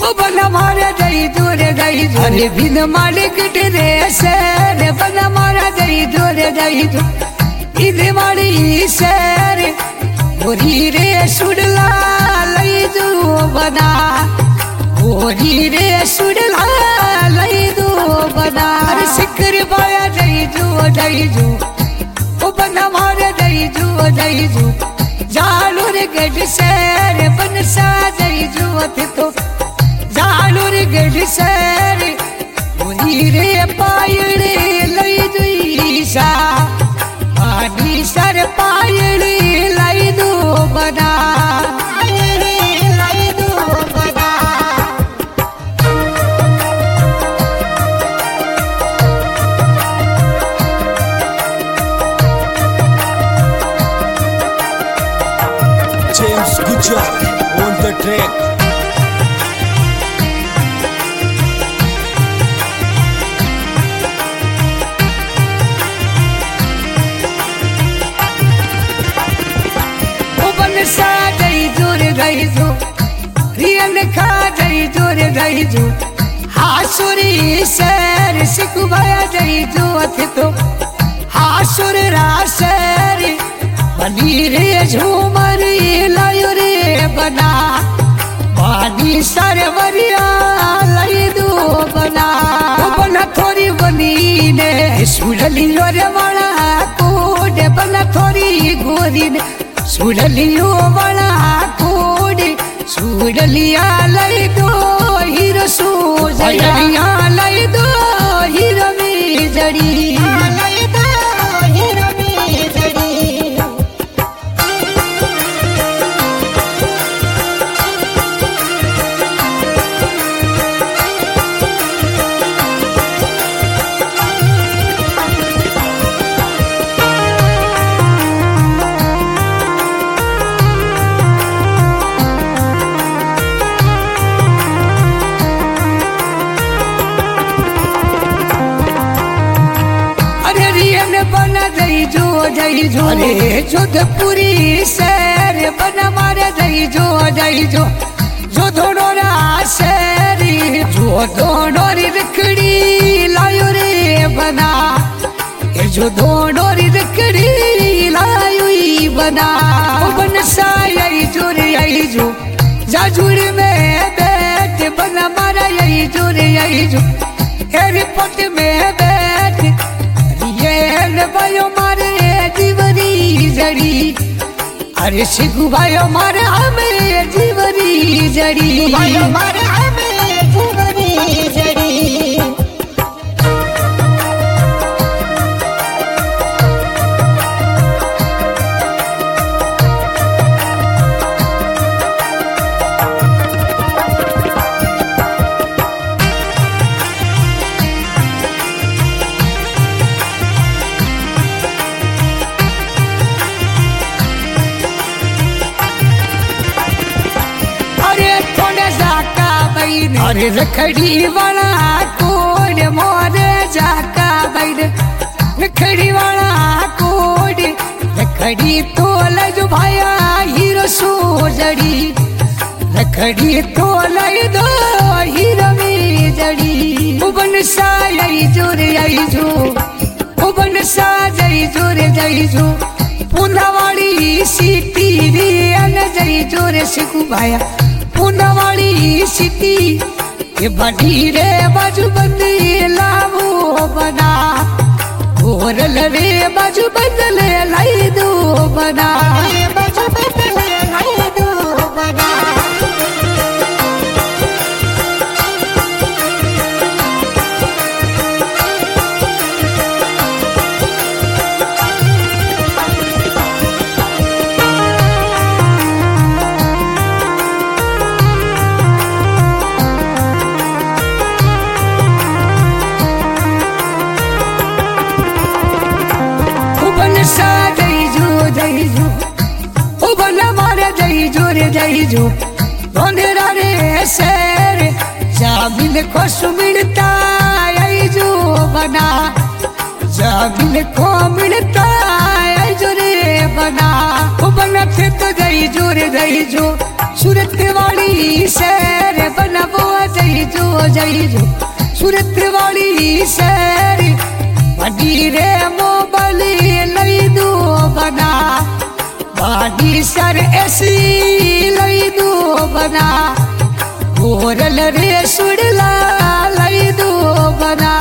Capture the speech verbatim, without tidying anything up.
बना मारा दई दूर दई अरे बिन मालिक रे शेर बना मारा दई दूर दई बिन माली शेर गोरी रे सुडला लई दू बना गोरी रे सुडला लई दू बना अरे सिकर बाया दई दू दई दू ओ बना मारा दई दू दई दू जालूर गढ़ शेर बन सा दई दू तो जालूर गढ़ शेर गोरी रे पायड़े लई दुई सा पानी सर पायड़े लई दू बना लई दू बना James Gujarat on the track. सा दई दूर गई जो रियन खा दई दूर गई जो हासुरी शेर सिकुबाया दई जो अथ तो हासुर राशेर बनी रे झूमरी लायो रे बना पानी सरवरिया लई दो बना बना थोड़ी बनी ने सुडली रे वाला कोड बना थोड़ी गोरी ने सुडलियो वाला कोड सुडलिया लई दो हीरो सुडलिया लई दो हीरो में जड़ी लई दो हीरो में जड़ी बना दई जो दई जो रे जोधपुरी शेर बना मारे दई जो दई जो जो धोड़ोरा शेर जो धोड़ोरी रखड़ी लायो रे बना ये जो धोड़ोरी रखड़ी लायो ही बना ओ बन साई जो रे आई जो जाजुड़ में बैठ बना मारा यही जो रे आई जो एयरपोर्ट में बैठ भाइयों मारे जीवरी जड़ी अरे सिखू भाइयों मारे हमें जीवरी जड़ी भाइयों मारे हमें जीवरी जड़ी अरे रखड़ी वाला कोड मोरे जाका बैर रखड़ी वाला कोड रखड़ी तो लज भाया हीरो सोजड़ी रखड़ी तो लई दो हीरो में जड़ी उबन सा आई जोर आई जो उबन सा जई जोर जई जो पुनावाड़ी सिटी रे अन जई जोर सिकू भाया पुनावाड़ी सिटी ये बड़ी रे बाजू बंदी लावो बना गोरल रे बाजू बदले लाई दो बना बाजू बदले लाई दो बना जई जो धोनेरा रे शेर जामिन को सुमिलता आई जो बना जामिन को मिलता आई जो रे बना वो बना थे तो गई जो रे गई जो सूरत वाली शेर बना वो जइजो सूरत वाली शहर बड़ी रे मोबली लई दो बना बाडी सर ऐसी लई दो बना गोरल रे सुड़ला लई दो बना